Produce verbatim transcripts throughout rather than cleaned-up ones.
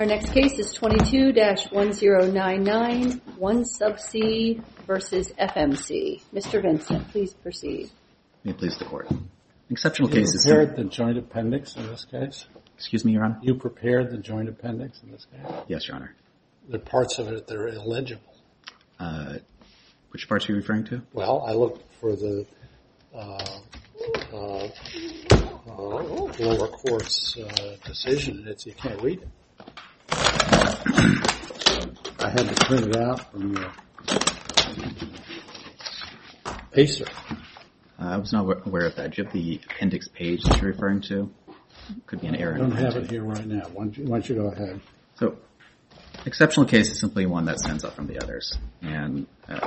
Our next case is twenty-two dash one zero nine nine, One Subsea versus F M C. Mister Vincent, please proceed. May it please the Court. Exceptional you cases. You prepared the joint appendix in this case? Excuse me, Your Honor? You prepared the joint appendix in this case? Yes, Your Honor. There are parts of it that are illegible. Uh, which parts are you referring to? Well, I looked for the uh, uh, uh, lower court's uh, decision, and it's, you can't read it. I had to print it out from the Pacer. Uh, I was not aware of that. Do you have the appendix page that you're referring to? Could be an error. I don't have it here right now. Why don't you, why don't you go ahead? So, exceptional case is simply one that stands out from the others. And uh,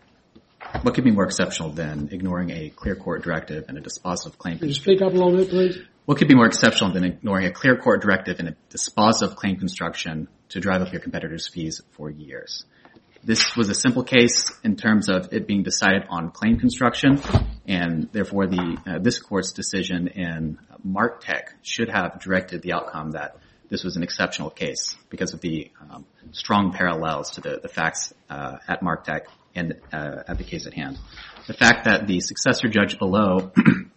what could be more exceptional than ignoring a clear court directive and a dispositive claim? Could you speak up a little bit, please? What could be more exceptional than ignoring a clear court directive and a dispositive claim construction to drive up your competitor's fees for years? This was a simple case in terms of it being decided on claim construction, and therefore the uh, this court's decision in Marktech should have directed the outcome that this was an exceptional case because of the um, strong parallels to the, the facts uh, at Marktech and uh, at the case at hand. The fact that the successor judge below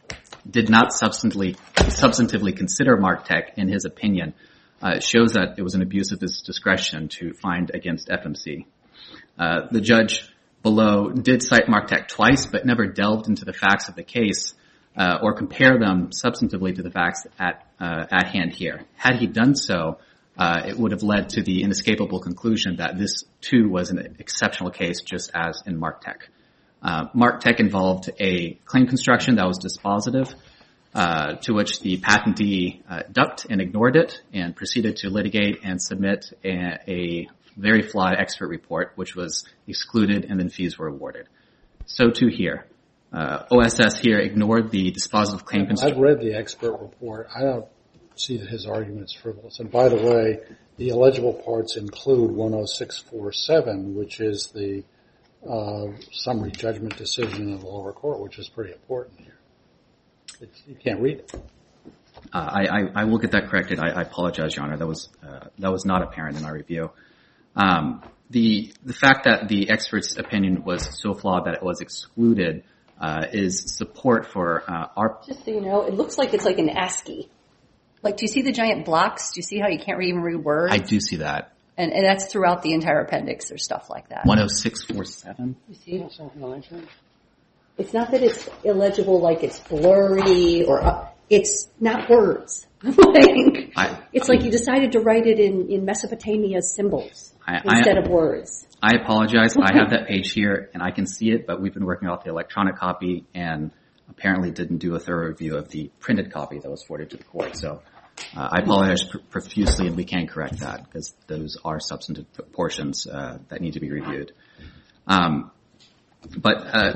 did not substantively, substantively consider Marktech in his opinion uh, shows that it was an abuse of his discretion to find against F M C. Uh, the judge below did cite Marktech twice, but never delved into the facts of the case uh, or compare them substantively to the facts at uh, at hand here. Had he done so, uh, it would have led to the inescapable conclusion that this too was an exceptional case, just as in Marktech. Uh, Marktech involved a claim construction that was dispositive, uh, to which the patentee uh, ducked and ignored it and proceeded to litigate and submit a, a very flawed expert report, which was excluded and then fees were awarded. So too here. Uh, O S S here ignored the dispositive claim construction. I've read the expert report. I don't see that his argument is frivolous. And by the way, the illegible parts include one oh six forty-seven, which is the uh, summary judgment decision of the lower court, which is pretty important here. It's, you can't read it. Uh, I, I, I will get that corrected. I, I apologize, Your Honor. That was uh, that was not apparent in our review. Um, the the fact that the expert's opinion was so flawed that it was excluded uh, is support for uh, our. Just so you know, it looks like it's like an ASCII. Like, do you see the giant blocks? Do you see how you can't even read words? I do see that. And, and that's throughout the entire appendix. There's stuff like that. one oh six forty-seven. You see? It's not that it's illegible, like it's blurry or uh, it's not words. like, I, it's like you decided to write it in, in Mesopotamia symbols I, instead I, of words. I apologize. I have that page here and I can see it, but we've been working off the electronic copy and apparently didn't do a thorough review of the printed copy that was forwarded to the court. So uh, I apologize pr- profusely, and we can correct that because those are substantive portions uh, that need to be reviewed. Um, but uh,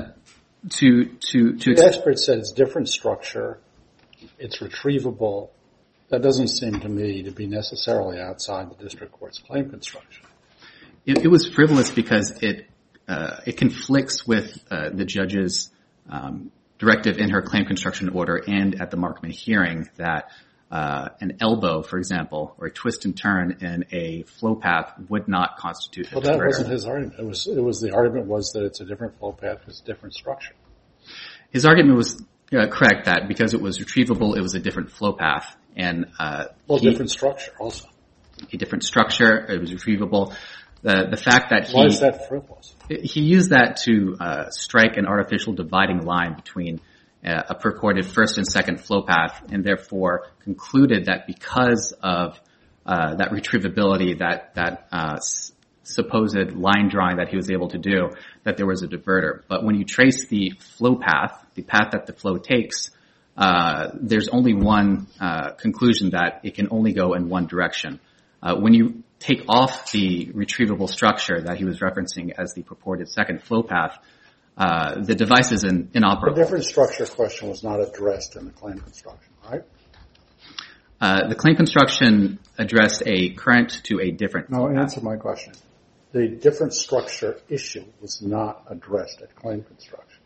to to to the expert said it's different structure, it's retrievable. That doesn't seem to me to be necessarily outside the district court's claim construction. It, it was frivolous because it uh, it conflicts with uh, the judge's um, directive in her claim construction order and at the Markman hearing that uh, an elbow, for example, or a twist and turn in a flow path would not constitute a Well, that wasn't his argument. It was it was the argument was that it's a different flow path, it's a different structure. His argument was uh, correct that because it was retrievable, it was a different flow path. And uh, well, he, different structure also. A different structure. It was retrievable. The the fact that he why is that frivolous? He used that to uh, strike an artificial dividing line between uh, a purported first and second flow path, and therefore concluded that because of uh, that retrievability, that that uh, s- supposed line drawing that he was able to do, that there was a diverter. But when you trace the flow path, the path that the flow takes, uh, there's only one uh, conclusion that it can only go in one direction. Uh, when you take off the retrievable structure that he was referencing as the purported second flow path, uh, the device is in, inoperable. The different structure question was not addressed in the claim construction, right? Uh, the claim construction addressed a current to a different No, flow path. answer my question. The different structure issue was not addressed at claim construction.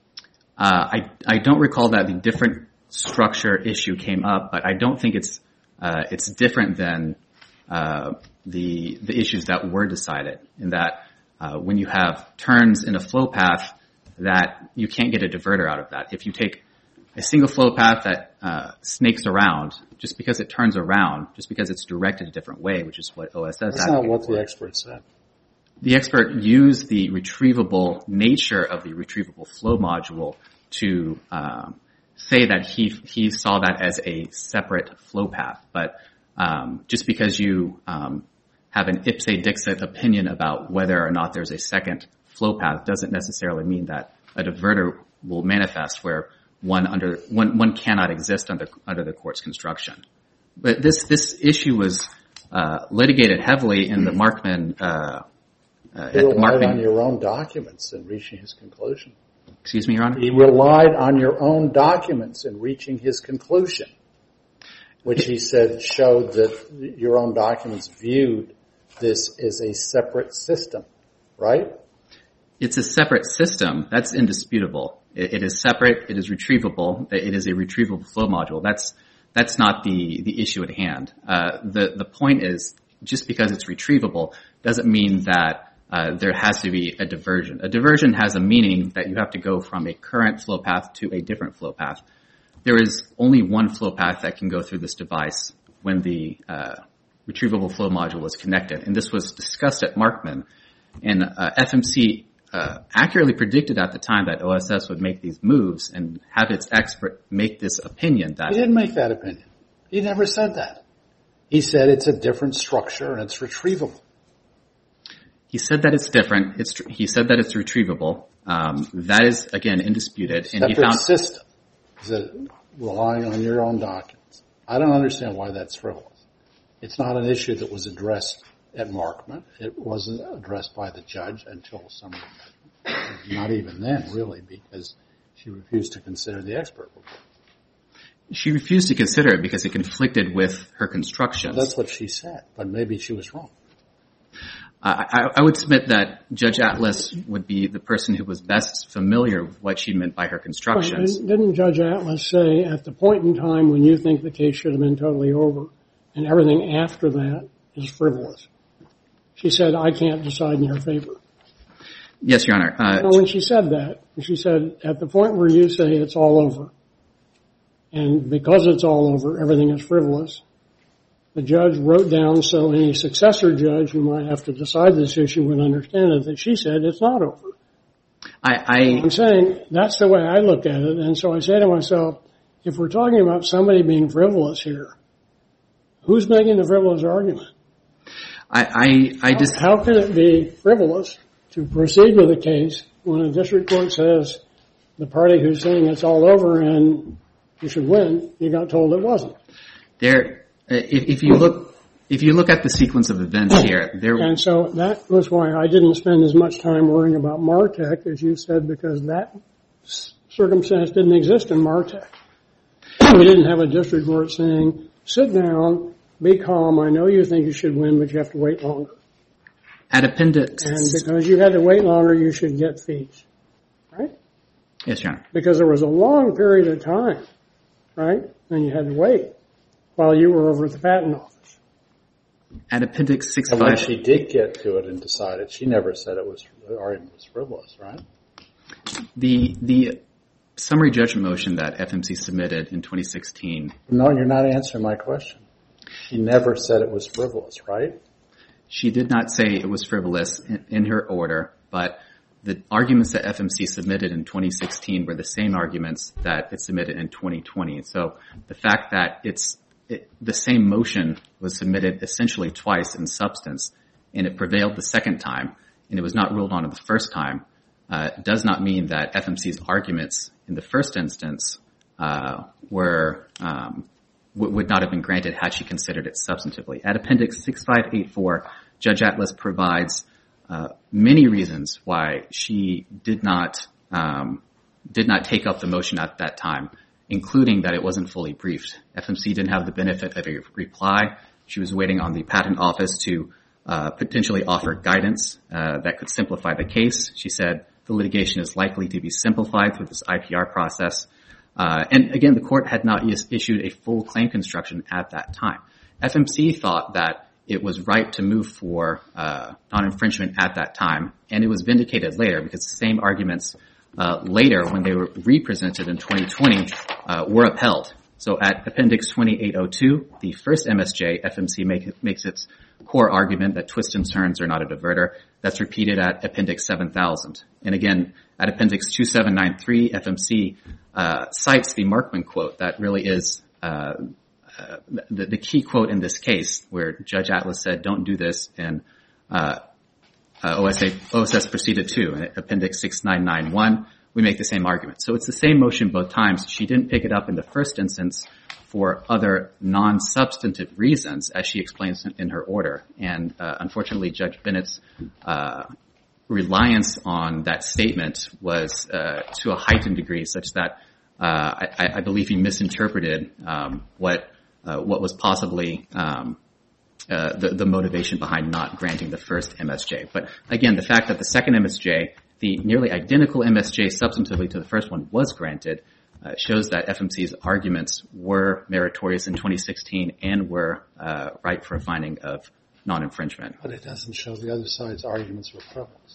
Uh, I, I don't recall that the different structure issue came up, but I don't think it's, uh, it's different than, uh, the the issues that were decided, in that uh, when you have turns in a flow path, that you can't get a diverter out of that. If you take a single flow path that uh, snakes around, just because it turns around, just because it's directed a different way, which is what O S S That's not what the expert said. The expert used the retrievable nature of the retrievable flow module to um, say that he he saw that as a separate flow path. But um, just because you um, have an ipse dixit opinion about whether or not there's a second flow path doesn't necessarily mean that a diverter will manifest where one under one one cannot exist under under the court's construction. But this this issue was uh, litigated heavily in the Markman. Uh, uh, he relied on your own documents in reaching his conclusion. Excuse me, Your Honor? He relied on your own documents in reaching his conclusion, which he said showed that your own documents viewed this as a separate system, right? It's a separate system. That's indisputable. It, it is separate. It is retrievable. It is a retrievable flow module. That's that's not the, the issue at hand. Uh, the the point is, just because it's retrievable doesn't mean that uh, there has to be a diversion. A diversion has a meaning that you have to go from a current flow path to a different flow path. There is only one flow path that can go through this device when the uh, retrievable flow module is connected, and this was discussed at Markman. And uh, F M C uh, accurately predicted at the time that O S S would make these moves and have its expert make this opinion that... He didn't make that opinion. He never said that. He said it's a different structure and it's retrievable. He said that it's different. It's he said that it's retrievable. Um, that is, again, indisputed. Separate and he found system. Is it relying on your own documents? I don't understand why that's frivolous. It's not an issue that was addressed at Markman. It wasn't addressed by the judge until some, not even then, really, because she refused to consider the expert report. She refused to consider it because it conflicted with her constructions. That's what she said, but maybe she was wrong. I, I, I would submit that Judge Atlas would be the person who was best familiar with what she meant by her constructions. Right. Didn't Judge Atlas say at the point in time when you think the case should have been totally over and everything after that is frivolous? She said, I can't decide in your favor. Yes, Your Honor. Uh, no, when she said that, she said, at the point where you say it's all over, and because it's all over, everything is frivolous, the judge wrote down so any successor judge who might have to decide this issue would understand it, that she said it's not over. I, I, I'm saying that's the way I look at it, and so I say to myself, if we're talking about somebody being frivolous here, who's making the frivolous argument? I, I, I just... How, how can it be frivolous to proceed with a case when a district court says the party who's saying it's all over and you should win, you got told it wasn't? There, if, if you look, if you look at the sequence of events here, there... And so that was why I didn't spend as much time worrying about Martech as you said, because that circumstance didn't exist in Martech. We didn't have a district court saying, sit down, be calm, I know you think you should win, but you have to wait longer. At appendix... And because you had to wait longer, you should get fees. Right? Yes, Your Honor. Because there was a long period of time, right? And you had to wait while you were over at the patent office. At appendix six And five... when she did get to it and decided, she never said it was, the argument was frivolous, right? The, the summary judgment motion that F M C submitted in twenty sixteen... No, you're not answering my question. She never said it was frivolous, right? She did not say it was frivolous in, in her order, but the arguments that F M C submitted in twenty sixteen were the same arguments that it submitted in twenty twenty. So the fact that it's it, the same motion was submitted essentially twice in substance, and it prevailed the second time, and it was not ruled on the first time, uh, does not mean that F M C's arguments in the first instance uh, were um, w- would not have been granted had she considered it substantively. At appendix six five eight four, Judge Atlas provides uh, many reasons why she did not um, did not take up the motion at that time, including that it wasn't fully briefed. F M C didn't have the benefit of a reply. She was waiting on the patent office to uh, potentially offer guidance uh, that could simplify the case. She said the litigation is likely to be simplified through this I P R process. Uh, and again, the court had not is- issued a full claim construction at that time. F M C thought that it was right to move for uh, non-infringement at that time, and it was vindicated later because the same arguments uh, later, when they were represented in twenty twenty, uh, were upheld. So at Appendix twenty-eight oh two, the first M S J, F M C make, makes its core argument that twists and turns are not a diverter. That's repeated at Appendix seven thousand. And again, at Appendix two seven nine three, F M C uh, cites the Markman quote that really is uh, uh, the, the key quote in this case, where Judge Atlas said, don't do this, and uh, uh, O S A, O S S proceeded to. And at Appendix six nine nine one, we make the same argument. So it's the same motion both times. She didn't pick it up in the first instance for other non-substantive reasons, as she explains in her order. And uh, unfortunately, Judge Bennett's uh, reliance on that statement was uh, to a heightened degree, such that uh, I, I believe he misinterpreted um, what uh, what was possibly um, uh, the, the motivation behind not granting the first M S J. But again, the fact that the second M S J, the nearly identical M S J substantively to the first one, was granted uh, shows that F M C's arguments were meritorious in twenty sixteen and were uh, right for a finding of non-infringement. But it doesn't show the other side's arguments were frivolous.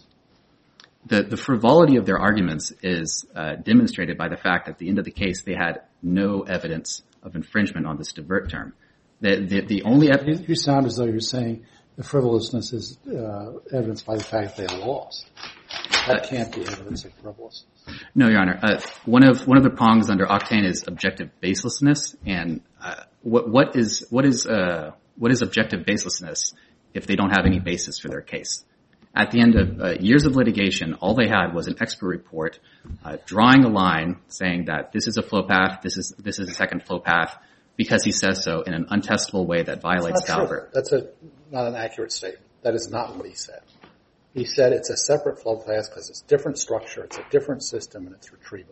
The, the frivolity of their arguments is uh, demonstrated by the fact that at the end of the case they had no evidence of infringement on this divert term. The, the, the only ev- you, you sound as though you're saying the frivolousness is uh, evidenced by the fact they lost. That can't be evidence of frivolousness. No, Your Honor. Uh, one of one of the prongs under Octane is objective baselessness, and uh, what what is what is uh, what is objective baselessness if they don't have any basis for their case? At the end of uh, years of litigation, all they had was an expert report uh, drawing a line saying that this is a flow path, this is this is a second flow path, because he says so in an untestable way that violates Daubert. That's a, not an accurate statement. That is not what he said. He said it's a separate flow path because it's different structure, it's a different system, and it's retrievable.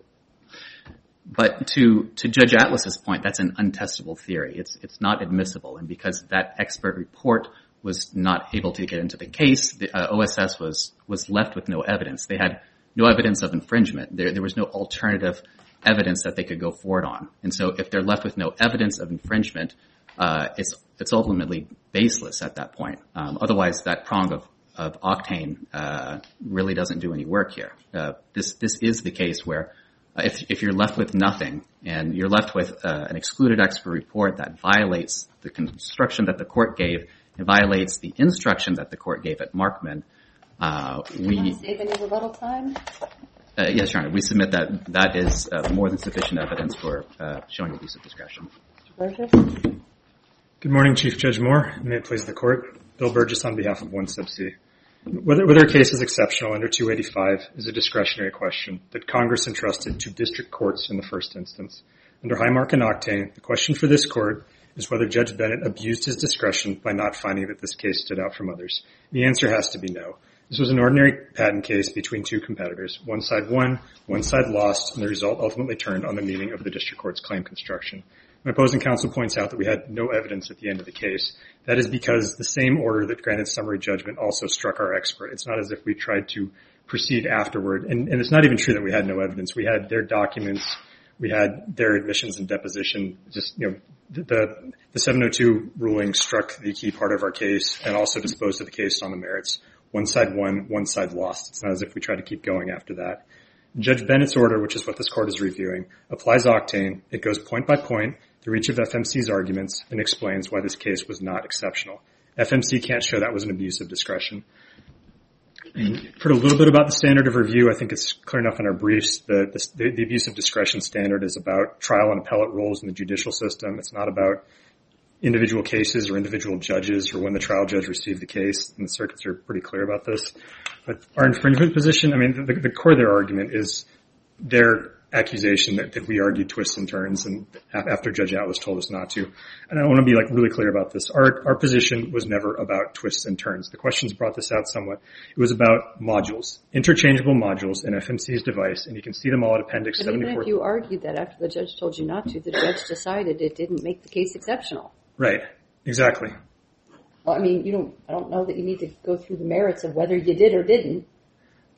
But to to Judge Atlas's point, that's an untestable theory. It's it's not admissible, and because that expert report was not able to get into the case, the uh, O S S was was left with no evidence. They had no evidence of infringement. There there was no alternative evidence that they could go forward on. And so if they're left with no evidence of infringement, uh, it's it's ultimately baseless at that point. Um, otherwise, that prong of of Octane uh, really doesn't do any work here. Uh, this this is the case where uh, if if you're left with nothing and you're left with uh, an excluded expert report that violates the construction that the court gave, it violates the instruction that the court gave at Markman, uh, we... Want to save any rebuttal time? Uh, yes, Your Honor. We submit that that is uh, more than sufficient evidence for uh, showing abuse of discretion. Burgess? Good morning, Chief Judge Moore. May it please the Court. Bill Burgess on behalf of one sub C. Whether, whether a case is exceptional under two eighty-five is a discretionary question that Congress entrusted to district courts in the first instance. Under Highmark and Octane, the question for this Court is whether Judge Bennett abused his discretion by not finding that this case stood out from others. The answer has to be no. This was an ordinary patent case between two competitors. One side won, one side lost, and the result ultimately turned on the meaning of the district court's claim construction. My opposing counsel points out that we had no evidence at the end of the case. That is because the same order that granted summary judgment also struck our expert. It's not as if we tried to proceed afterward. And, and it's not even true that we had no evidence. We had their documents. We had their admissions and deposition. Just, you know, the, the seven oh two ruling struck the key part of our case and also disposed of the case on the merits. One side won, one side lost. It's not as if we tried to keep going after that. Judge Bennett's order, which is what this Court is reviewing, applies Octane. It goes point by point through each of F M C's arguments and explains why this case was not exceptional. F M C can't show that was an abuse of discretion. You've heard a little bit about the standard of review. I think it's clear enough in our briefs. The, the, the abuse of discretion standard is about trial and appellate roles in the judicial system. It's not about individual cases or individual judges or when the trial judge received the case, and the circuits are pretty clear about this. But our infringement position, I mean, the, the core of their argument is their accusation that, that we argued twists and turns, and after Judge Atlas told us not to. And I want to be like really clear about this. Our, our position was never about twists and turns. The questions brought this out somewhat. It was about modules, interchangeable modules in F M C's device, and you can see them all at Appendix but seventy-four. Even if you argued that after the judge told you not to, the judge decided it didn't make the case exceptional. Right. Exactly. Well, I mean, you don't, I don't know that you need to go through the merits of whether you did or didn't.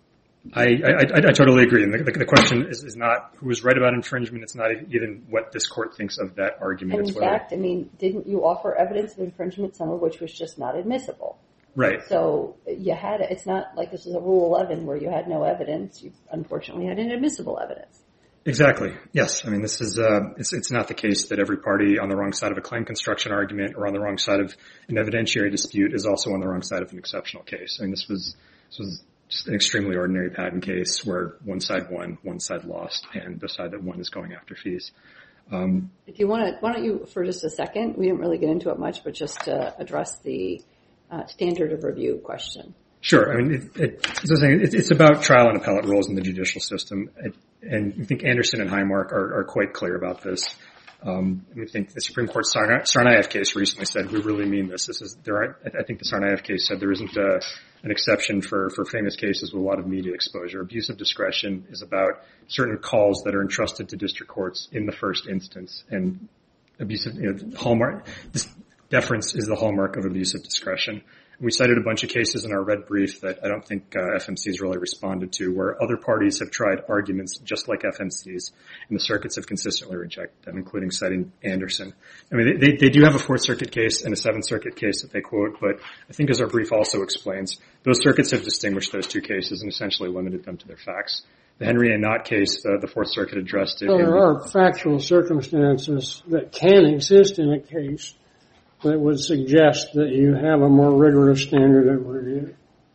I, I, I totally agree. And the, the, the question is, is not who was right about infringement. It's not even what this court thinks of that argument. And in it's whether, fact, I mean, didn't you offer evidence of infringement, some of which was just not admissible? Right. So you had, it's not like this was a Rule eleven where you had no evidence. You unfortunately had inadmissible evidence. Exactly. Yes. I mean, this is, uh, it's, it's not the case that every party on the wrong side of a claim construction argument or on the wrong side of an evidentiary dispute is also on the wrong side of an exceptional case. I mean, this was, this was just an extremely ordinary patent case where one side won, one side lost, and the side that won is going after fees. Um, if you want to, why don't you, for just a second, we didn't really get into it much, but just to address the uh, standard of review question. Sure. I mean, it, it, as I was saying, it, it's about trial and appellate rules in the judicial system. It, and I think Anderson and Highmark are, are quite clear about this. Um, I think the Supreme Court's Tsarnaev case recently said, we really mean this. This is, there are, I think the Tsarnaev case said there isn't a, an exception for, for famous cases with a lot of media exposure. Abuse of discretion is about certain calls that are entrusted to district courts in the first instance. And abusive, you know, hallmark, this deference is the hallmark of abuse of discretion. We cited a bunch of cases in our red brief that I don't think uh, F M C's really responded to, where other parties have tried arguments just like F M C's, and the circuits have consistently rejected them, including citing Anderson. I mean, they, they do have a Fourth Circuit case and a Seventh Circuit case that they quote, but I think as our brief also explains, those circuits have distinguished those two cases and essentially limited them to their facts. The Henry A. Knott case, uh, the Fourth Circuit addressed it. Well, there are factual circumstances that can exist in a case that would suggest that you have a more rigorous standard of review.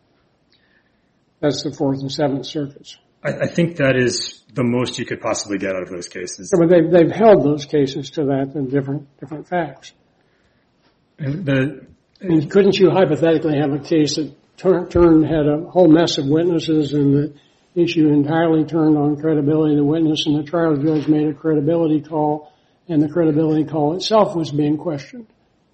That's the Fourth and Seventh Circuits. I, I think that is the most you could possibly get out of those cases. Yeah, but they've, they've held those cases to that in different different facts. And the, I mean, couldn't you hypothetically have a case that turn, turned had a whole mess of witnesses and the issue entirely turned on credibility of the witness, and the trial judge made a credibility call, and the credibility call itself was being questioned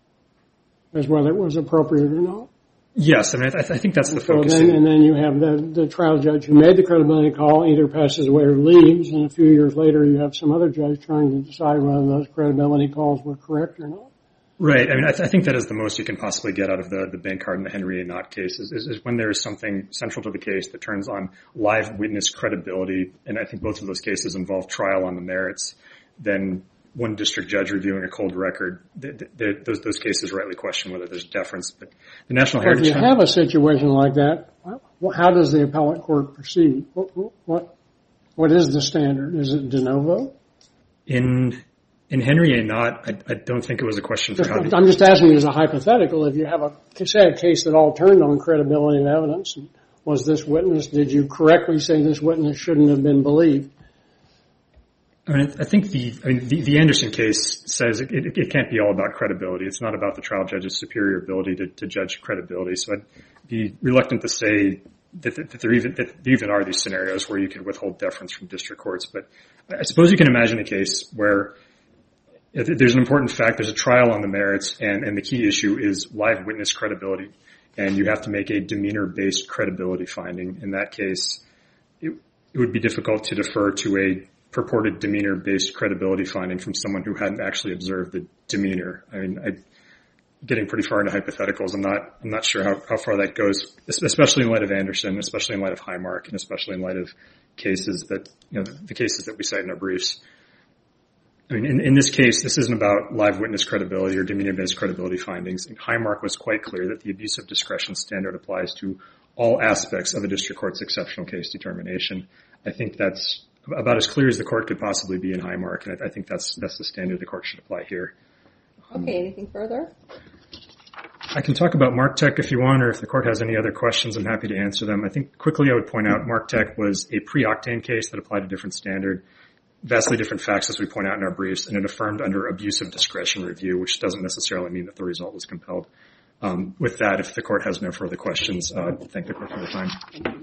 as whether it was appropriate or not? Yes, I mean, I, th- I think that's the so focus. Then, and then you have the, the trial judge who made the credibility call either passes away or leaves, and a few years later you have some other judge trying to decide whether those credibility calls were correct or not. Right. I mean, I, th- I think that is the most you can possibly get out of the, the Bankcard and the Henry A. Knott cases, is, is when there is something central to the case that turns on live witness credibility, and I think both of those cases involve trial on the merits, then one district judge reviewing a cold record, they, they, those, those cases rightly question whether there's deference. But the National Well, Heritage if you have a situation like that, how does the appellate court proceed? What, what, what is the standard? Is it de novo? In in Henry A. Knott, I, I don't think it was a question for how to... I'm just asking you as a hypothetical. If you have a, say a case that all turned on credibility of evidence, and was this witness, did you correctly say this witness shouldn't have been believed? I mean, I think the, I mean, the, the Anderson case says it, it, it can't be all about credibility. It's not about the trial judge's superior ability to, to judge credibility. So I'd be reluctant to say that, that, that there even, that there even are these scenarios where you can withhold deference from district courts. But I suppose you can imagine a case where there's an important fact, there's a trial on the merits, and, and the key issue is live witness credibility. And you have to make a demeanor-based credibility finding. In that case, it, it would be difficult to defer to a purported demeanor-based credibility finding from someone who hadn't actually observed the demeanor. I mean, I, getting pretty far into hypotheticals, I'm not, I'm not sure how, how far that goes, especially in light of Anderson, especially in light of Highmark, and especially in light of cases that, you know, the, the cases that we cite in our briefs. I mean, in, in this case, this isn't about live witness credibility or demeanor-based credibility findings. And Highmark was quite clear that the abuse of discretion standard applies to all aspects of a district court's exceptional case determination. I think that's about as clear as the court could possibly be in Highmark, and I, I think that's that's the standard the court should apply here. Um, okay, anything further? I can talk about MarkTech if you want, or if the court has any other questions, I'm happy to answer them. I think quickly I would point out MarkTech was a pre-Octane case that applied a different standard, vastly different facts as we point out in our briefs, and it affirmed under abuse of discretion review, which doesn't necessarily mean that the result was compelled. Um, with that, if the court has no further questions, uh, thank the court for the time.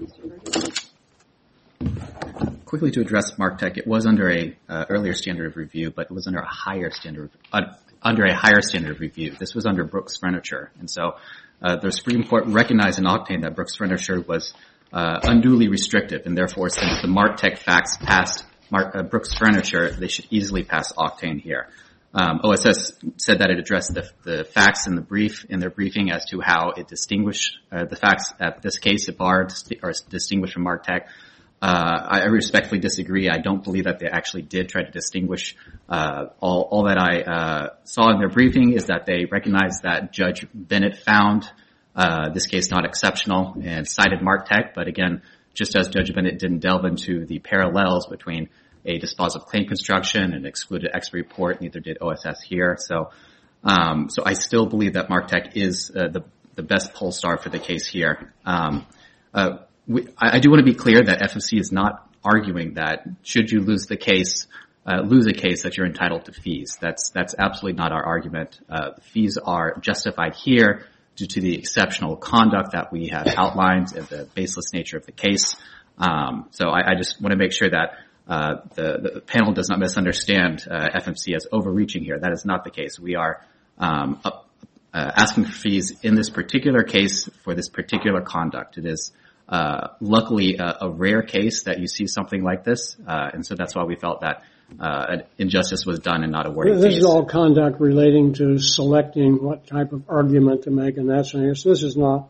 Quickly to address MarkTech, it was under a uh, earlier standard of review, but it was under a higher standard of, uh, under a higher standard of review. This was under Brooks Furniture, and so uh, the Supreme Court recognized in Octane that Brooks Furniture was uh, unduly restrictive, and therefore, since the MarkTech facts passed Mark, uh, Brooks Furniture, they should easily pass Octane here. Um, O S S said that it addressed the, the facts in the brief, in their briefing as to how it distinguished uh, the facts at this case at bar are distinguished from MarkTech. Uh, I respectfully disagree. I don't believe that they actually did try to distinguish. Uh, all, all that I uh, saw in their briefing is that they recognized that Judge Bennett found uh, this case not exceptional and cited MarkTech. But again, just as Judge Bennett didn't delve into the parallels between a dispositive claim construction and excluded expert report, neither did O S S here. So, um, so I still believe that MarkTech is uh, the the best poll star for the case here. Um, uh, We, I do want to be clear that F F C is not arguing that should you lose the case, uh, lose a case that you're entitled to fees. That's that's absolutely not our argument. Uh, fees are justified here due to the exceptional conduct that we have outlined and the baseless nature of the case. Um, so I, I just want to make sure that uh, the, the panel does not misunderstand uh, F F C as overreaching here. That is not the case. We are um, up, uh, asking for fees in this particular case for this particular conduct. It is Uh, luckily, uh, a rare case that you see something like this, uh, and so that's why we felt that uh, an injustice was done and not awarded fees. This is all conduct relating to selecting what type of argument to make, and that's so this is not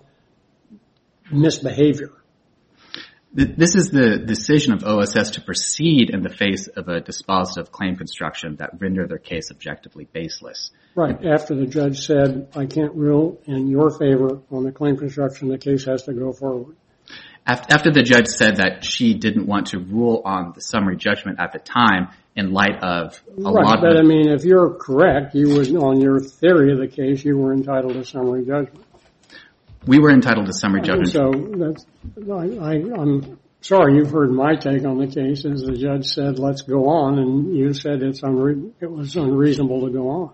misbehavior. This is the decision of O S S to proceed in the face of a dispositive claim construction that render their case objectively baseless. Right. After the judge said, I can't rule in your favor on the claim construction, the case has to go forward. After the judge said that she didn't want to rule on the summary judgment at the time in light of a right, lot of... But I mean, if you're correct, you would, on your theory of the case, you were entitled to summary judgment. We were entitled to summary judgment. So that's, I, I, I'm sorry, you've heard my take on the case as the judge said, let's go on, and you said it's unre- it was unreasonable to go on.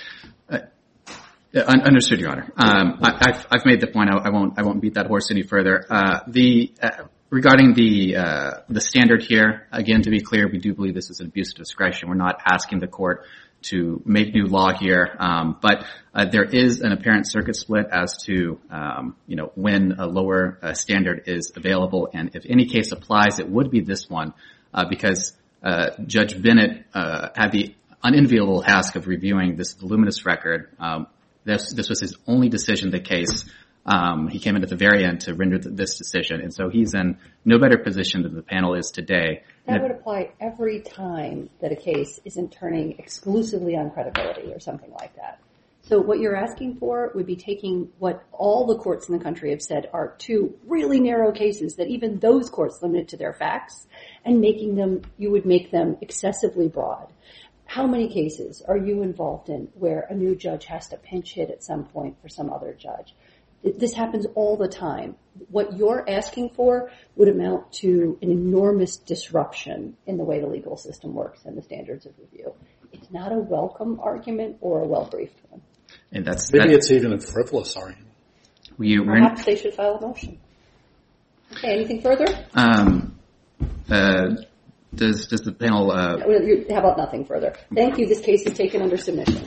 Uh, Understood, Your Honor. Um, I, I've, I've made the point. I, I won't. I won't beat that horse any further. Uh, the uh, regarding the uh, the standard here, again, to be clear, we do believe this is an abuse of discretion. We're not asking the court to make new law here, um, but uh, there is an apparent circuit split as to um, you know when a lower uh, standard is available, and if any case applies, it would be this one uh, because uh, Judge Bennett uh, had the unenviable task of reviewing this voluminous record. Um, This, this was his only decision in the case. Um, he came in at the very end to render th- this decision, and so he's in no better position than the panel is today. That would apply every time that a case isn't turning exclusively on credibility or something like that. So what you're asking for would be taking what all the courts in the country have said are two really narrow cases that even those courts limited to their facts and making them, you would make them excessively broad. How many cases are you involved in where a new judge has to pinch hit at some point for some other judge? This happens all the time. What you're asking for would amount to an enormous disruption in the way the legal system works and the standards of review. It's not a welcome argument or a well-briefed one. And that's Maybe that, it's even a frivolous argument. We, Perhaps they should file a motion. Okay, anything further? Um, uh, does does the panel? Uh, How about nothing further? Thank you. This case is taken under submission.